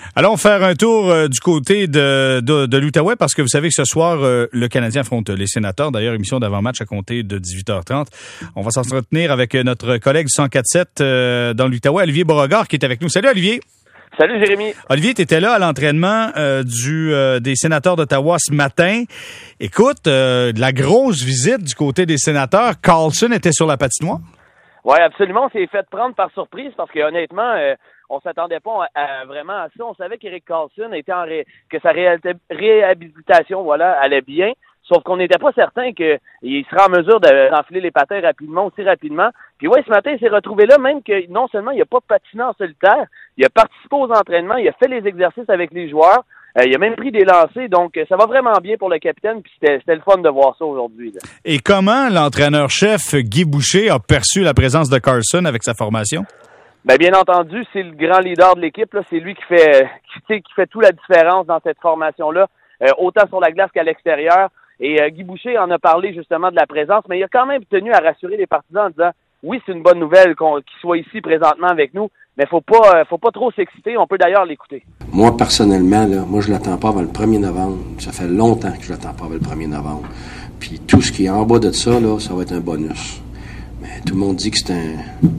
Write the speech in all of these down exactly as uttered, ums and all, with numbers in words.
Allons faire un tour euh, du côté de, de, de l'Outaouais parce que vous savez que ce soir, euh, le Canadien affronte les Sénateurs. D'ailleurs, émission d'avant-match à compter de dix-huit heures trente. On va s'entretenir avec notre collègue du cent quatre sept euh, dans l'Outaouais, Olivier Beauregard, qui est avec nous. Salut Olivier! Salut Jérémy. Olivier, tu étais là à l'entraînement euh, du euh, des Sénateurs d'Ottawa ce matin. Écoute, euh, de la grosse visite du côté des Sénateurs. Carlson était sur la patinoire? Oui, absolument. On s'est fait prendre par surprise parce que honnêtement, euh, on s'attendait pas à, à vraiment à ça. On savait qu'Eric Carlson était en ré... que sa ré... réhabilitation, voilà, allait bien. Sauf qu'on n'était pas certain qu'il serait en mesure d'enfiler les patins rapidement, aussi rapidement. Puis ouais, ce matin, il s'est retrouvé là, même que non seulement il n'a pas patiné en solitaire, il a participé aux entraînements, il a fait les exercices avec les joueurs, euh, il a même pris des lancers, donc ça va vraiment bien pour le capitaine, puis c'était, c'était le fun de voir ça aujourd'hui. Là. Et comment l'entraîneur-chef Guy Boucher a perçu la présence de Carlson avec sa formation? Ben, bien entendu, c'est le grand leader de l'équipe, là. C'est lui qui fait, qui, qui fait toute la différence dans cette formation-là, euh, autant sur la glace qu'à l'extérieur. Et euh, Guy Boucher en a parlé justement de la présence, mais il a quand même tenu à rassurer les partisans en disant oui, c'est une bonne nouvelle qu'on, qu'il soit ici présentement avec nous, mais faut pas euh, faut pas trop s'exciter, on peut d'ailleurs l'écouter. Moi, personnellement, là, moi je l'attends pas avant le premier novembre. Ça fait longtemps que je l'attends pas avant le premier novembre. Puis tout ce qui est en bas de ça, là, ça va être un bonus. Mais tout le monde dit que c'est un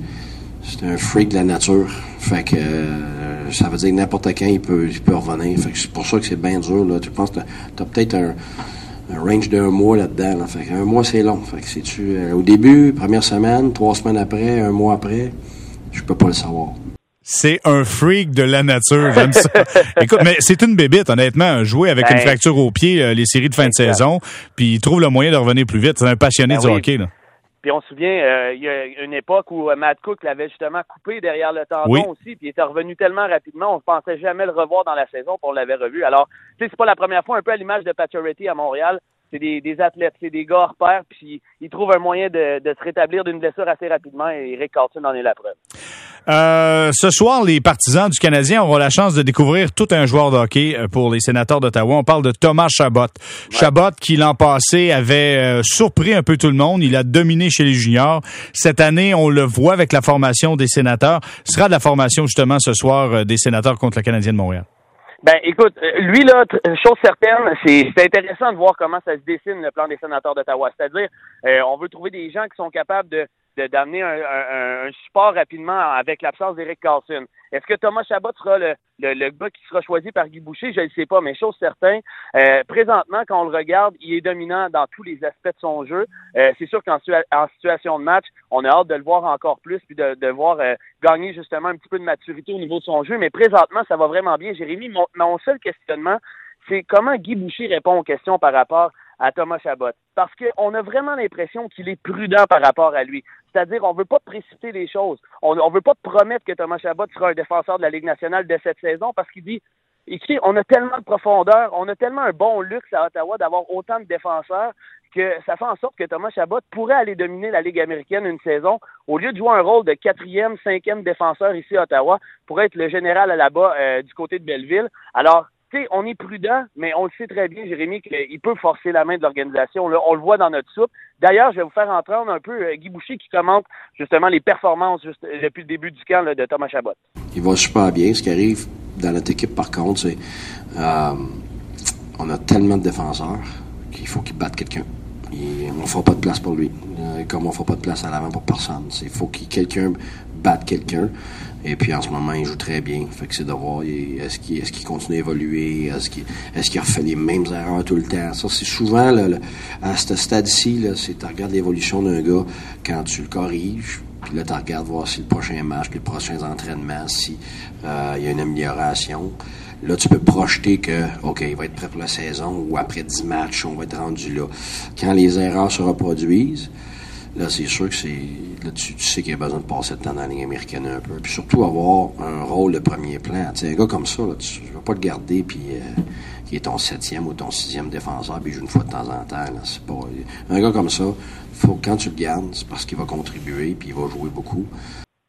c'est un freak de la nature. Fait que euh, ça veut dire que n'importe quand il peut il peut revenir. Fait que c'est pour ça que c'est bien dur, là. Tu penses que t'as, t'as peut-être un un range d'un mois là-dedans. Là. Fait qu'un mois, c'est long. Fait que c'est-tu euh, au début, première semaine, trois semaines après, un mois après, je peux pas le savoir. C'est un freak de la nature, j'aime ça. Écoute, mais c'est une bébite, honnêtement, jouer avec ben, une fracture au pied, euh, les séries de fin de saison, puis il trouve le moyen de revenir plus vite. C'est un passionné ben du oui. hockey, là. Puis on se souvient, euh, il y a une époque où euh, Matt Cook l'avait justement coupé derrière le tendon oui. aussi, puis il était revenu tellement rapidement, on ne pensait jamais le revoir dans la saison, puis on l'avait revu. Alors, tu sais, c'est pas la première fois, un peu à l'image de Pacioretty à Montréal. C'est des, des athlètes, c'est des gars hors pair, puis ils trouvent un moyen de, de se rétablir d'une blessure assez rapidement, et Eric Carlson en est la preuve. Euh, ce soir, les partisans du Canadien auront la chance de découvrir tout un joueur de hockey pour les Sénateurs d'Ottawa. On parle de Thomas Chabot. Ouais. Chabot, qui l'an passé avait euh, surpris un peu tout le monde. Il a dominé chez les juniors. Cette année, on le voit avec la formation des Sénateurs. Ce sera de la formation, justement, ce soir, des Sénateurs contre le Canadien de Montréal. Ben, écoute, lui, là, chose certaine, c'est, c'est intéressant de voir comment ça se dessine, le plan des Sénateurs d'Ottawa. C'est-à-dire, euh, on veut trouver des gens qui sont capables de, de d'amener un, un, un support rapidement avec l'absence d'Eric Carlson. Est-ce que Thomas Chabot sera le, le, le gars qui sera choisi par Guy Boucher? Je ne le sais pas, mais chose certaine, euh, présentement, quand on le regarde, il est dominant dans tous les aspects de son jeu. Euh, c'est sûr qu'en situa- en situation de match, on a hâte de le voir encore plus, puis de, de voir euh, gagner justement un petit peu de maturité au niveau de son jeu. Mais présentement, ça va vraiment bien, Jérémy. Mon, mon seul questionnement, c'est comment Guy Boucher répond aux questions par rapport à Thomas Chabot. Parce qu'on a vraiment l'impression qu'il est prudent par rapport à lui. C'est-à-dire, on veut pas précipiter les choses. On, on veut pas promettre que Thomas Chabot sera un défenseur de la Ligue nationale de cette saison parce qu'il dit, écoutez, on a tellement de profondeur, on a tellement un bon luxe à Ottawa d'avoir autant de défenseurs que ça fait en sorte que Thomas Chabot pourrait aller dominer la Ligue américaine une saison au lieu de jouer un rôle de quatrième, cinquième défenseur ici à Ottawa, pourrait être le général à là-bas euh, du côté de Belleville. Alors, tu sais, on est prudent, mais on le sait très bien, Jérémy, qu'il peut forcer la main de l'organisation. Là, on le voit dans notre soupe. D'ailleurs, je vais vous faire entendre un peu euh, Guy Boucher qui commente justement les performances juste, euh, depuis le début du camp là, de Thomas Chabot. Il va super bien. Ce qui arrive dans notre équipe, par contre, c'est euh, on a tellement de défenseurs qu'il faut qu'il batte quelqu'un. Et on ne fera pas de place pour lui. Euh, comme on ne fera pas de place à l'avant pour personne. Il faut que quelqu'un batte quelqu'un. Et puis en ce moment, il joue très bien. Fait que c'est de voir est-ce qu'il, est-ce qu'il continue à évoluer, est-ce qu'il, est-ce qu'il refait les mêmes erreurs tout le temps. Ça, c'est souvent là, là, à ce stade-ci, là, c'est tu regardes l'évolution d'un gars quand tu le corriges. Puis là, tu regardes voir si le prochain match, les prochains entraînements, si euh, il y a une amélioration. Là, tu peux projeter que, OK, il va être prêt pour la saison ou après dix matchs, on va être rendu là. Quand les erreurs se reproduisent, là, c'est sûr que c'est. Là, tu, tu sais qu'il y a besoin de passer de temps dans la ligne américaine un peu. Puis surtout avoir un rôle de premier plan. Tu sais, un gars comme ça, là, tu ne vas pas le garder puis euh, qui est ton septième ou ton sixième défenseur puis il joue une fois de temps en temps. Là, c'est pas. Un gars comme ça, faut quand tu le gardes, c'est parce qu'il va contribuer puis il va jouer beaucoup.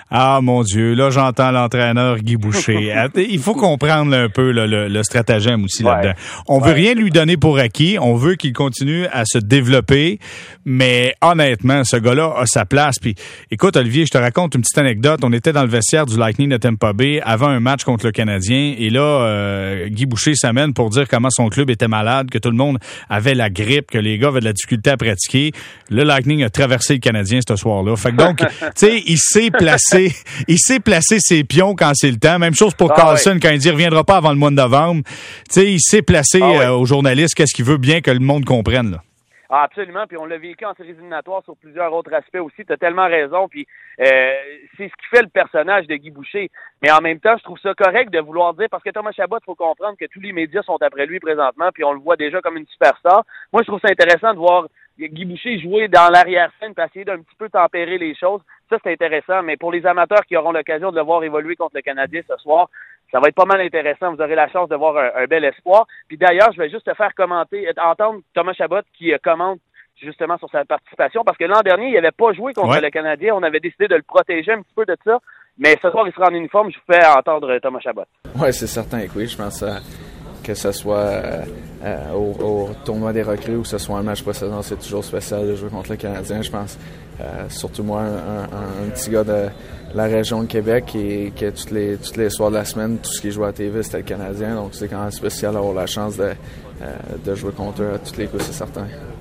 Ah, mon Dieu, là, j'entends l'entraîneur Guy Boucher. Il faut comprendre un peu là, le, le stratagème aussi ouais. là-dedans. On ouais. veut rien lui donner pour acquis. On veut qu'il continue à se développer. Mais honnêtement, ce gars-là a sa place. Puis, écoute, Olivier, je te raconte une petite anecdote. On était dans le vestiaire du Lightning de Tampa Bay avant un match contre le Canadien. Et là, euh, Guy Boucher s'amène pour dire comment son club était malade, que tout le monde avait la grippe, que les gars avaient de la difficulté à pratiquer. Le Lightning a traversé le Canadien ce soir-là. Fait que donc, tu sais, il s'est placé il sait placer ses pions quand c'est le temps. Même chose pour ah, Carlson oui. quand il dit reviendra pas avant le mois de novembre. Tu sais, il sait placer ah, oui. euh, aux journalistes qu'est-ce qu'il veut bien que le monde comprenne là. Ah, absolument, puis on l'a vécu en séries éliminatoires sur plusieurs autres aspects aussi. Tu as tellement raison, puis euh, c'est ce qui fait le personnage de Guy Boucher. Mais en même temps, je trouve ça correct de vouloir dire, parce que Thomas Chabot, il faut comprendre que tous les médias sont après lui présentement, puis on le voit déjà comme une superstar. Moi, je trouve ça intéressant de voir Guy Boucher jouer dans l'arrière-scène pour essayer d'un petit peu tempérer les choses. Ça, c'est intéressant, mais pour les amateurs qui auront l'occasion de le voir évoluer contre le Canadien ce soir, ça va être pas mal intéressant. Vous aurez la chance de voir un, un bel espoir. Puis d'ailleurs, je vais juste te faire commenter, entendre Thomas Chabot qui euh, commente justement sur sa participation, parce que l'an dernier, il n'avait pas joué contre ouais. le Canadien. On avait décidé de le protéger un petit peu de ça. Mais ce soir, il sera en uniforme. Je vous fais entendre Thomas Chabot. Oui, c'est certain que oui. Je pense euh, que ce soit euh, euh, au, au tournoi des recrues ou que ce soit un match précédent, c'est toujours spécial de jouer contre le Canadien, je pense. Euh, surtout moi, un, un, un petit gars de la région de Québec et que tous les, tous les soirs de la semaine, tout ce qui joue à T V, c'était le Canadien. Donc, c'est quand même spécial d'avoir la chance de, euh, de jouer contre eux à tous les coups, c'est certain.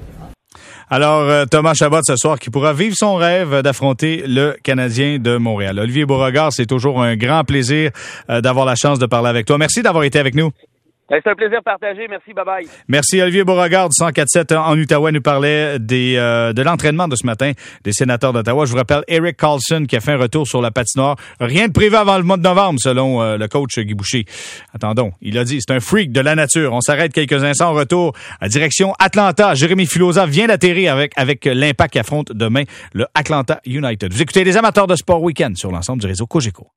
Alors, euh, Thomas Chabot ce soir qui pourra vivre son rêve d'affronter le Canadien de Montréal. Olivier Beauregard, c'est toujours un grand plaisir euh, d'avoir la chance de parler avec toi. Merci d'avoir été avec nous. C'est un plaisir partagé. Merci, bye-bye. Merci. Olivier Beauregard du cent quatre sept en Outaouais nous parlait des, euh, de l'entraînement de ce matin des Sénateurs d'Ottawa. Je vous rappelle, Erik Karlsson qui a fait un retour sur la patinoire. Rien de prévu avant le mois de novembre, selon euh, le coach Guy Boucher. Attendons, il a dit, c'est un freak de la nature. On s'arrête quelques instants en retour à direction Atlanta. Jérémy Filosa vient d'atterrir avec, avec l'Impact qui affronte demain le Atlanta United. Vous écoutez les amateurs de sport week-end sur l'ensemble du réseau Cogeco.